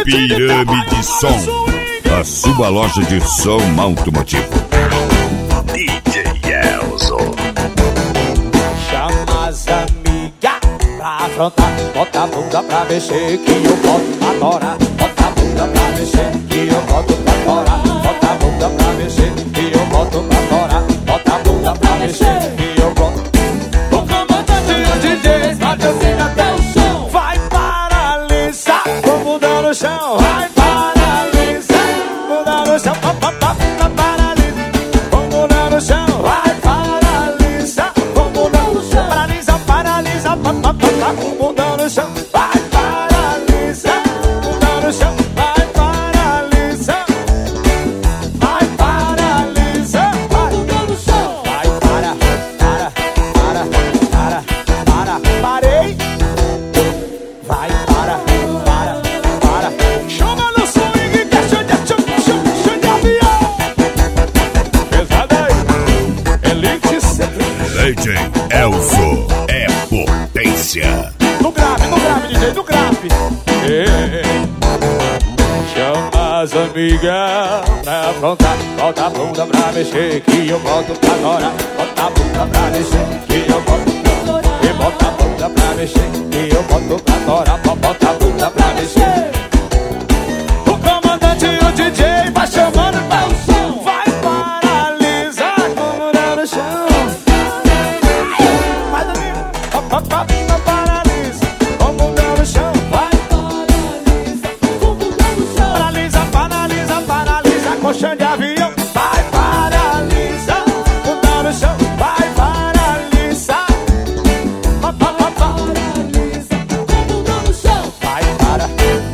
Pirâmide Som, a sua loja de som automotivo. DJ Elzo. Chama as amigas pra afrontar, bota a bunda pra mexer que eu boto adorar. Bota a bunda pra mexer que eu boto pra fora. Bota a bunda pra mexer que eu boto pra fora. Bota a bunda pra mexer que eu boto. O comandante e o DJ patrocina até o chão. Vai paralisar, vou mudar no chão. Vai paralisar, mudar no chão. Paralisa, vou mudar no chão. Vai paralisar, vou mudar no chão. Paralisa, paralisa, mudar no chão. Vai paralisar, mudar no chão. Vai paralisar, vai paralisar, vai mudar no chão. Vai para, parei. Vai para. Chama no swing que é show de avião. Pesada aí, Elite sempre. DJ Elzo é potência. No grave, DJ, no grave. Chama as amigas pra aprontar. Bota a bunda pra mexer que eu boto pra agora. Bota a bunda pra mexer que eu boto pra agora. E bota a bunda pra mexer que eu boto pra agora. Bota a bunda pra mexer. O comandante e o DJ vai chamando pra o som. Vai paralisar como dá no chão. Vai dormir, paralisa, como dá no chão. Vai paralisa, como dá no chão. Paralisa, colchão de avião. Vai paralisar, como dá no chão. Vai paralisar, paralisa, como dá no chão. Vai para.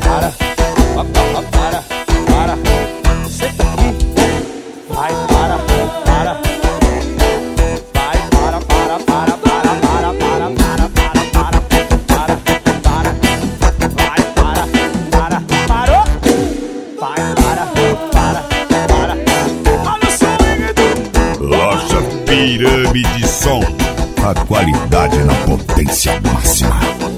Senta aqui. Vai para. Parou? Vai para. Olha o swing do... Loja Pirâmide Som, a qualidade na potência máxima.